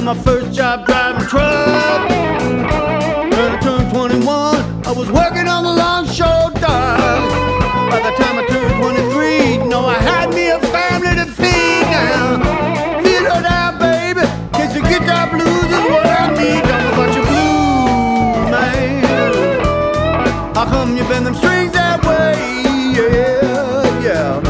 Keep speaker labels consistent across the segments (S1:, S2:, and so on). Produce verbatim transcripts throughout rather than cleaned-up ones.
S1: my first job driving truck. When I turned twenty-one, I was working on the longshore dock. By the time I turned twenty-three, you know I had me a family to feed now. Feel it out, baby, cause the guitar blues is what I need. Talk about your blues, man. How come you bend them strings that way? Yeah, yeah.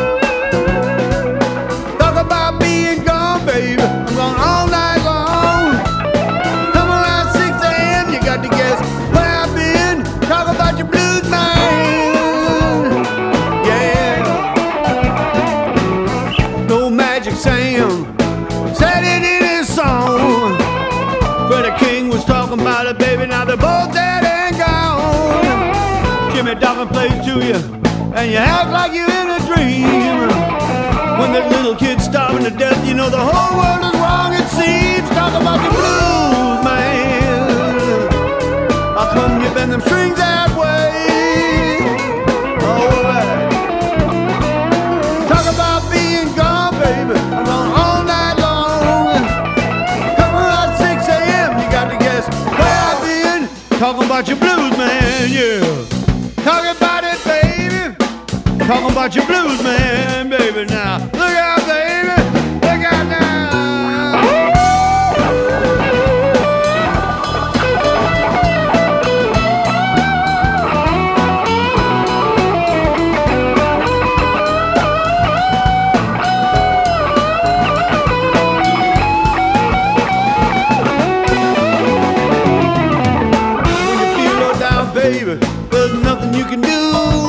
S1: Talk about being gone, baby. I'm gone all night long. Come around six a.m., you got to guess where I've been. Talk about your blues, man. Yeah. No Magic Sam said it in his song. Freddie King was talking about it, baby. Now they're both dead and gone. Jimmy Donovan plays to you, and you act like you're in a dream. When that little kid's starving to death, you know the whole world is wrong, it seems. Talk about the blues, man. How come you bend them strings that way? Alright. Talk about being gone, baby. I'm gone all night long. Come around six a.m., you got to guess where I've been. Talking about your blues, man, yeah. Talking about it, baby. Talking about your blues, man, baby. Now, look out, baby. Look out now. When you feel low down, baby, there's nothing you can do.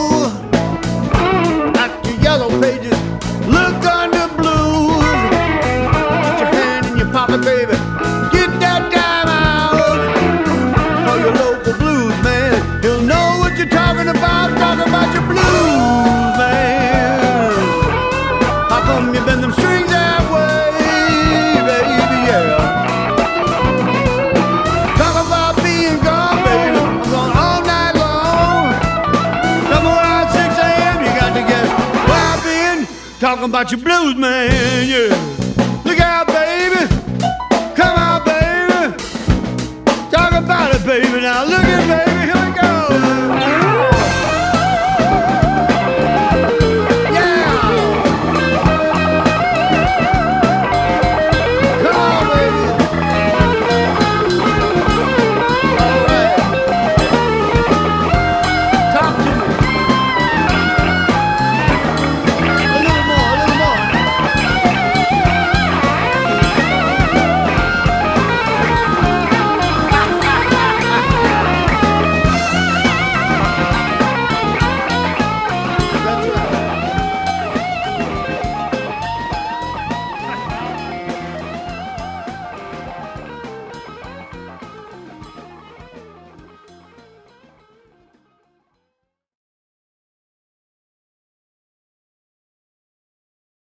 S1: Yellow pages, look under blues. Put your hand in your pocket, baby. Get that dime out. Call your local blues man. He'll know what you're talking about. Talk about your blues, man. How come you bend them strings that way, baby? Yeah. Talk about being gone, baby. I'm gone all night long. Come around six a.m., you got to guess. Talking about your blues, man, yeah. Look out, baby. Come on, baby. Talk about it, baby. Now look at baby.